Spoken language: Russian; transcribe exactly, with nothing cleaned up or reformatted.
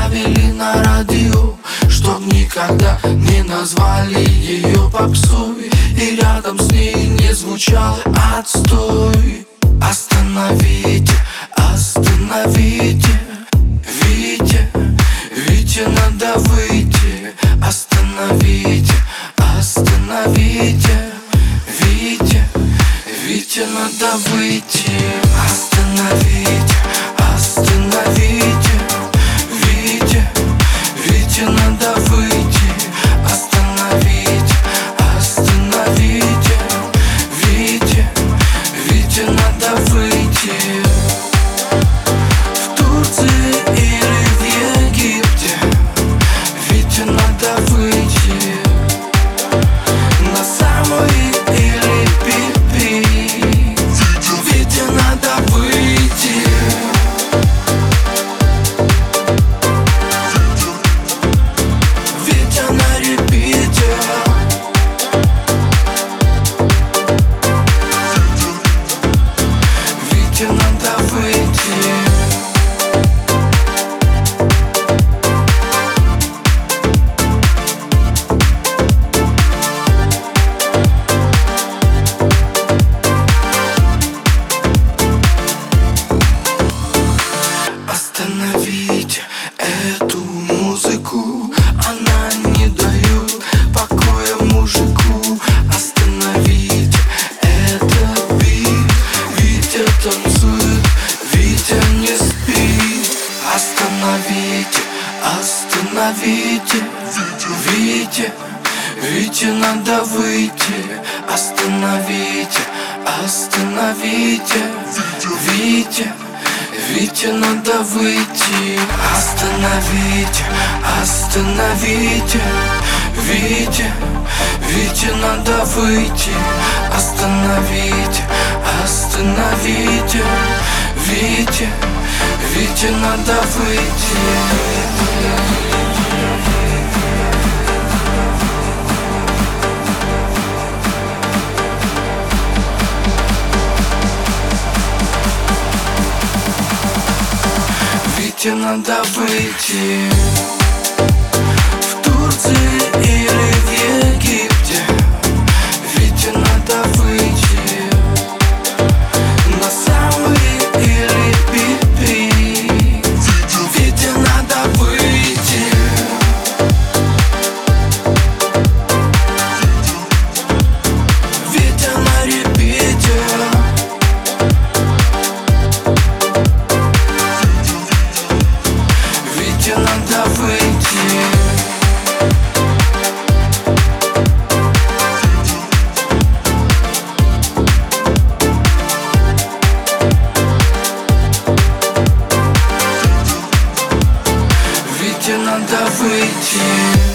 ставили на радио, чтоб никогда не назвали ее попсой, и рядом с ней не звучал отстой. Остановите, остановите, Витя, Витя, надо выйти. Остановите, остановите, Витя, Витя, надо выйти. Остановите, остановите, Витя, Витя, надо выйти. Остановите, остановите, Витя, Витя, надо выйти. В Турции или в Египте, Витя, надо выйти. На самой или пипи, Витя, надо выйти. Витя на репите. Витя, надо выйти. Остановите эту музыку, она не дает покоя мужику. Остановите этот бит, Витя танцует, Витя не спит. Остановите, остановите, Витя, Витя, надо выйти. Остановите, остановите, Витя, Витя, надо выйти. Остановите, остановите, Витя, Витя, надо выйти. Остановите, остановите, Витя, Витя, надо выйти. Витя, надо выйти. В Турции или в Египте, Витя, надо выйти. На самый или пипи, Витя, надо выйти. Витя на репите. Витя, надо выйти. Витя, надо выйти.